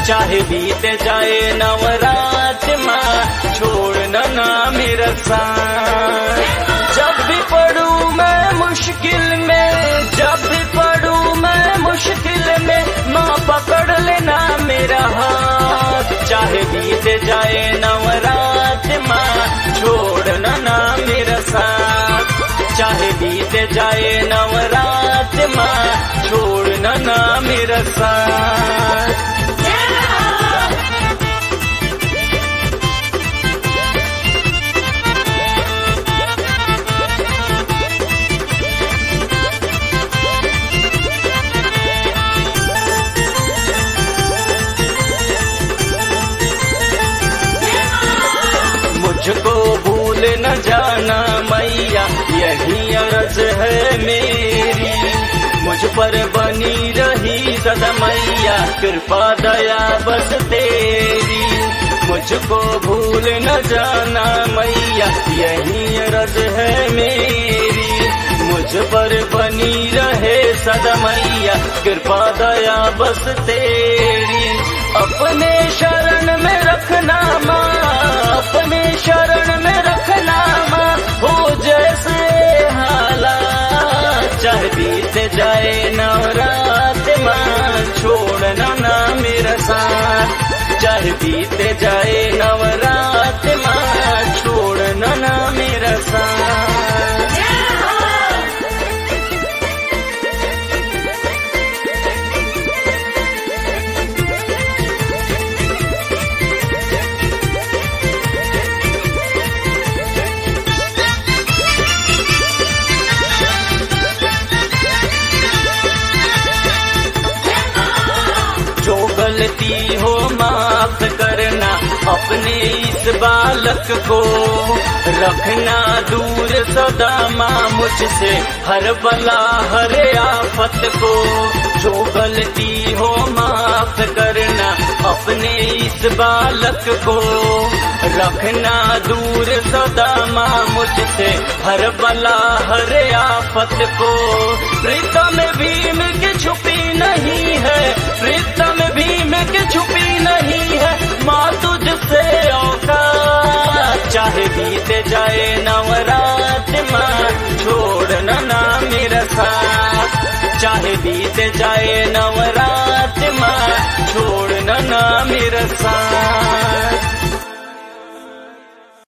चाहे बीत जाए नवरात माँ छोड़ना ना मेरा साथ। जब भी पढ़ूं मैं मुश्किल में, जब भी पढ़ूं मैं मुश्किल में, माँ पकड़ लेना मेरा हाथ। चाहे बीत जाए नवरात माँ छोड़ना ना मेरा साथ। चाहे बीत जाए नवरात माँ छोड़ना ना मेरा साथ। मुझको भूल न जाना मैया यही अर्ज है मेरी। मुझ पर बनी रही सदा मैया कृपा दया बस तेरी। मुझको भूल न जाना मैया यही अर्ज है मेरी। मुझ पर बनी रहे सदा मैया कृपा दया बस तेरी। अपने शरण में रखना माँ, अपने शरण में रखना माँ, हो जैसे हालात। चाहे बीत जाए नवरात माँ छोड़ना ना मेरा साथ। चाहे बीत जाए नवरात माँ छोड़ना ना मेरा साथ। गलती हो माफ करना अपने इस बालक को। रखना दूर सदा माँ मुझसे हर बला हर आफत को। जो गलती हो माफ करना अपने इस बालक को। रखना दूर सदा माँ मुझसे हर बला हर आफत को। प्रीतम भीम की छुपी नहीं है, प्रीतम भीम की छुपी नहीं है माँ तुझसे औकात। चाहे बीत जाए नवरात माँ छोड़ना ना मेरा साथ। चाहे बीत जाए नवरात माँ छोड़ना ना मेरा साथ।